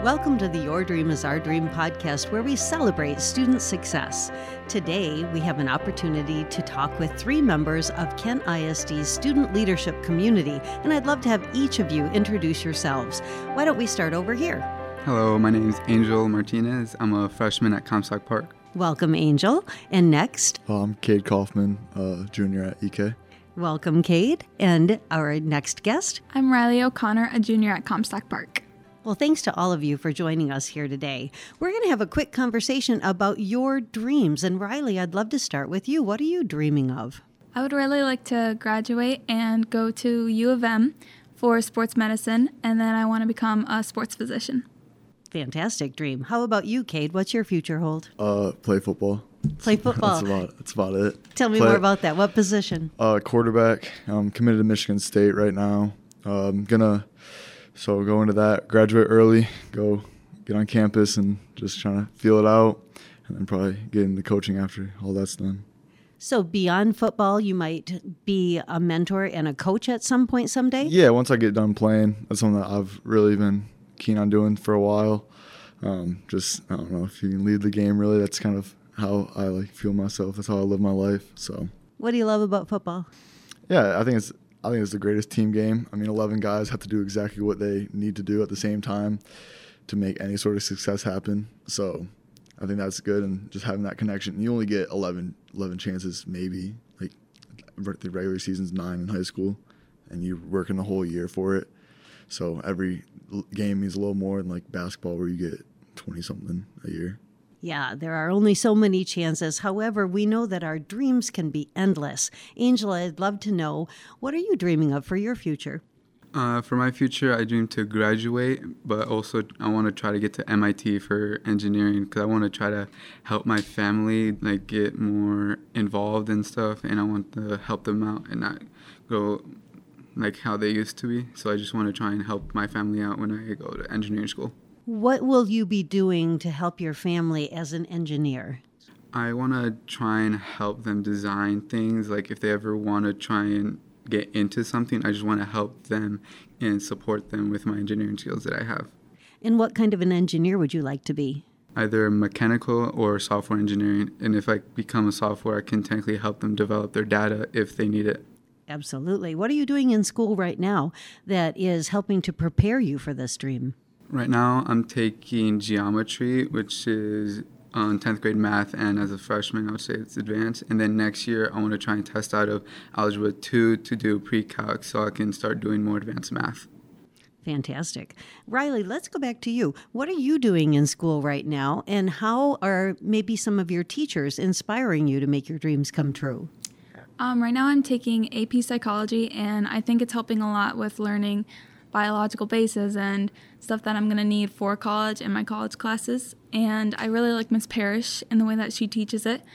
Welcome to the Your Dream is Our Dream podcast, where we celebrate student success. Today, we have an opportunity to talk with three members of Kent ISD's student leadership community, and I'd love to have each of you introduce yourselves. Why don't we start over here? Hello, my name is Angel Martinez. I'm a freshman at Comstock Park. Welcome, Angel. And next? I'm Cade Kaufman, junior at EK. Welcome, Cade. And our next guest? I'm Riley O'Connor, a junior at Comstock Park. Well, thanks to all of you for joining us here today. We're going to have a quick conversation about your dreams. And Riley, I'd love to start with you. What are you dreaming of? I would really like to graduate and go to U of M for sports medicine, and then I want to become a sports physician. Fantastic dream. How about you, Cade? What's your future hold? Play football. Play football. That's about it. Tell me more about that. What position? Quarterback. I'm committed to Michigan State right now. So go into that, graduate early, go get on campus and just trying to feel it out, and then probably get into coaching after all that's done. So beyond football, you might be a mentor and a coach at some point someday? Yeah, once I get done playing, that's something that I've really been keen on doing for a while. I don't know if you can lead the game, really. That's kind of how I feel myself. That's how I live my life. So, what do you love about football? Yeah, I think it's the greatest team game. I mean, 11 guys have to do exactly what they need to do at the same time to make any sort of success happen. So I think that's good, and just having that connection. You only get 11 chances maybe. Like the regular season's 9 in high school, and you're working the whole year for it. So every game means a little more than like basketball where you get 20-something a year. Yeah, there are only so many chances. However, we know that our dreams can be endless. Angela, I'd love to know, what are you dreaming of for your future? For my future, I dream to graduate, but also I want to try to get to MIT for engineering because I want to try to help my family get more involved in stuff, and I want to help them out and not go how they used to be. So I just want to try and help my family out when I go to engineering school. What will you be doing to help your family as an engineer? I want to try and help them design things. If they ever want to try and get into something, I just want to help them and support them with my engineering skills that I have. And what kind of an engineer would you like to be? Either mechanical or software engineering. And if I become a software, I can technically help them develop their data if they need it. Absolutely. What are you doing in school right now that is helping to prepare you for this dream? Right now, I'm taking geometry, which is on 10th grade math, and as a freshman, I would say it's advanced. And then next year, I want to try and test out of Algebra 2 to do pre-calc so I can start doing more advanced math. Fantastic. Riley, let's go back to you. What are you doing in school right now, and how are maybe some of your teachers inspiring you to make your dreams come true? Right now, I'm taking AP Psychology, and I think it's helping a lot with learning biological bases and stuff that I'm going to need for college and my college classes. And I really like Miss Parrish in the way that she teaches it.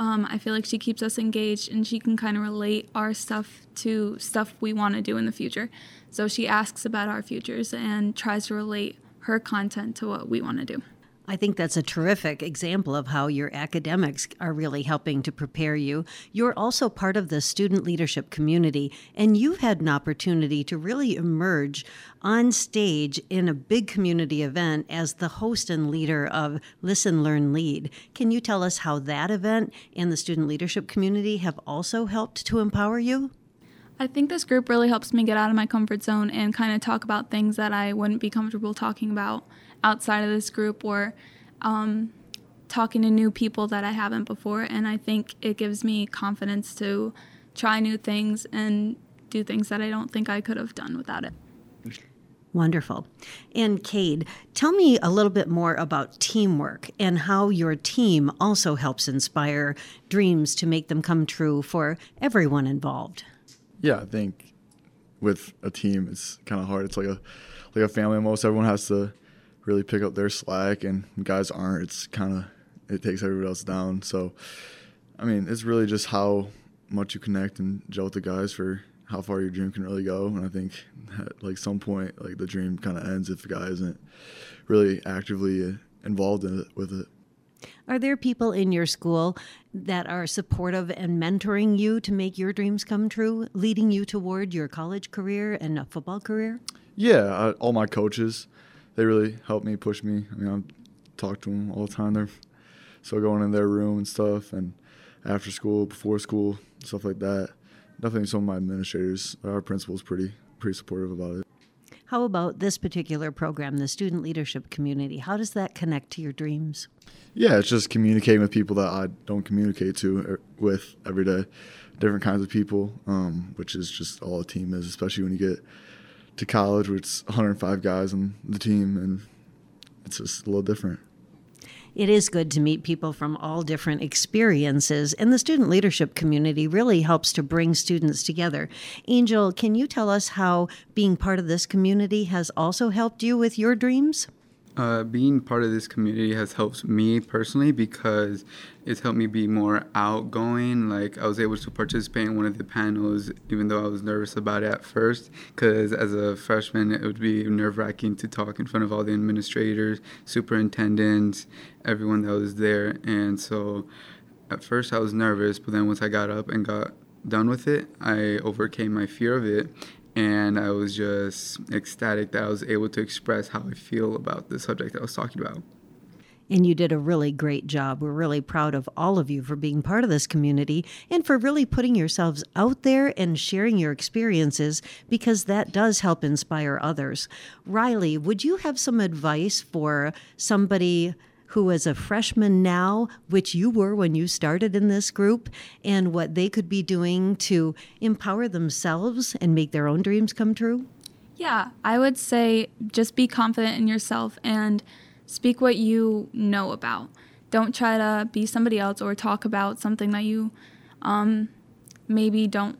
I feel like she keeps us engaged, and she can kind of relate our stuff to stuff we want to do in the future. So she asks about our futures and tries to relate her content to what we want to do. I think that's a terrific example of how your academics are really helping to prepare you. You're also part of the student leadership community, and you've had an opportunity to really emerge on stage in a big community event as the host and leader of Listen, Learn, Lead. Can you tell us how that event and the student leadership community have also helped to empower you? I think this group really helps me get out of my comfort zone and kind of talk about things that I wouldn't be comfortable talking about outside of this group, or talking to new people that I haven't before. And I think it gives me confidence to try new things and do things that I don't think I could have done without it. Wonderful. And Cade, tell me a little bit more about teamwork and how your team also helps inspire dreams to make them come true for everyone involved. Yeah, I think with a team, it's kind of hard. It's like a family almost. Everyone has to really pick up their slack, and guys aren't. It takes everybody else down. So, I mean, it's really just how much you connect and gel with the guys for how far your dream can really go. And I think at some point, the dream kind of ends if the guy isn't really actively involved in it with it. Are there people in your school that are supportive and mentoring you to make your dreams come true, leading you toward your college career and a football career? Yeah, all my coaches, they really help me, push me. I mean, I talk to them all the time. They're so going in their room and stuff, and after school, before school, stuff like that. Definitely some of my administrators, our principal's pretty supportive about it. How about this particular program, the Student Leadership Community? How does that connect to your dreams? Yeah, it's just communicating with people that I don't communicate with every day. Different kinds of people, which is just all a team is, especially when you get to college where it's 105 guys on the team, and it's just a little different. It is good to meet people from all different experiences, and the student leadership community really helps to bring students together. Angel, can you tell us how being part of this community has also helped you with your dreams? Being part of this community has helped me personally because it's helped me be more outgoing. Like, I was able to participate in one of the panels, even though I was nervous about it at first, because as a freshman, it would be nerve-wracking to talk in front of all the administrators, superintendents, everyone that was there. And so at first I was nervous, but then once I got up and got done with it, I overcame my fear of it. And I was just ecstatic that I was able to express how I feel about the subject I was talking about. And you did a really great job. We're really proud of all of you for being part of this community and for really putting yourselves out there and sharing your experiences, because that does help inspire others. Riley, would you have some advice for somebody who is a freshman now, which you were when you started in this group, and what they could be doing to empower themselves and make their own dreams come true? Yeah, I would say just be confident in yourself and speak what you know about. Don't try to be somebody else or talk about something that you maybe don't,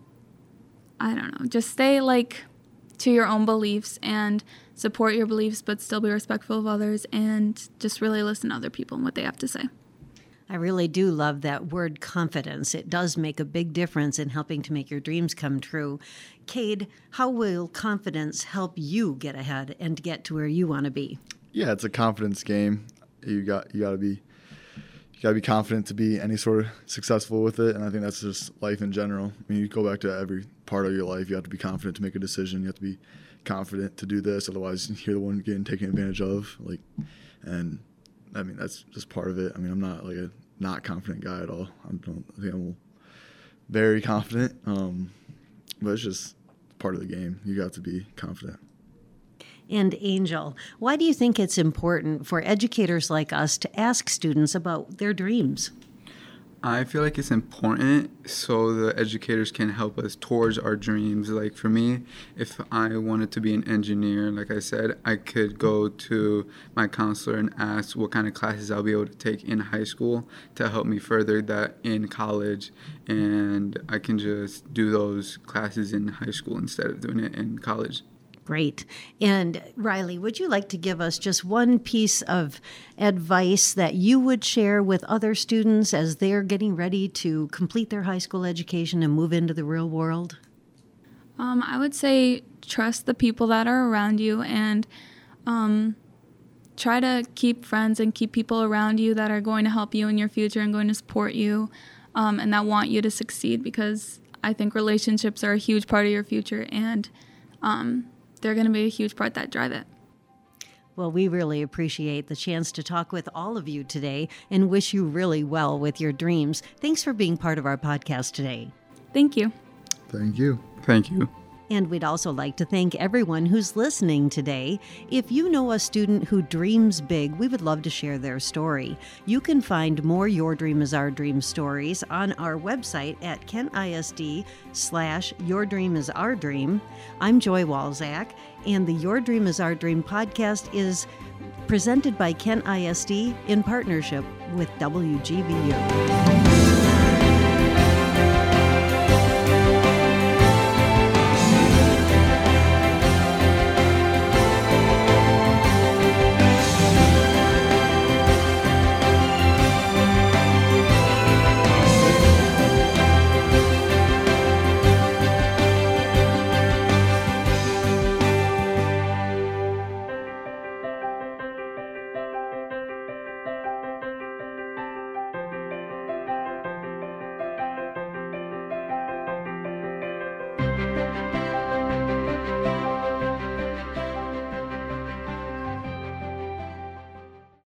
just stay to your own beliefs and support your beliefs, but still be respectful of others, and just really listen to other people and what they have to say. I really do love that word confidence. It does make a big difference in helping to make your dreams come true. Cade, how will confidence help you get ahead and get to where you want to be? Yeah, it's a confidence game. You got to be confident to be any sort of successful with it, and I think that's just life in general. I mean, you go back to every part of your life, you have to be confident to make a decision. You have to be confident to do this, otherwise you're the one getting taken advantage of. And I mean, that's just part of it. I mean, I'm not a not confident guy at all. I think I'm very confident, but it's just part of the game. You got to be confident. And Angel, why do you think it's important for educators like us to ask students about their dreams? I feel like it's important so the educators can help us towards our dreams. Like, for me, if I wanted to be an engineer, like I said, I could go to my counselor and ask what kind of classes I'll be able to take in high school to help me further that in college. And I can just do those classes in high school instead of doing it in college. Great. And Riley, would you like to give us just one piece of advice that you would share with other students as they're getting ready to complete their high school education and move into the real world? I would say trust the people that are around you, and try to keep friends and keep people around you that are going to help you in your future and going to support you, and that want you to succeed, because I think relationships are a huge part of your future, and they're going to be a huge part that drive it. Well, we really appreciate the chance to talk with all of you today and wish you really well with your dreams. Thanks for being part of our podcast today. Thank you. Thank you. Thank you. And we'd also like to thank everyone who's listening today. If you know a student who dreams big, we would love to share their story. You can find more Your Dream is Our Dream stories on our website at KentISD/Your Dream is Our Dream. I'm Joy Walczak, and the Your Dream is Our Dream podcast is presented by Kent ISD in partnership with WGBU.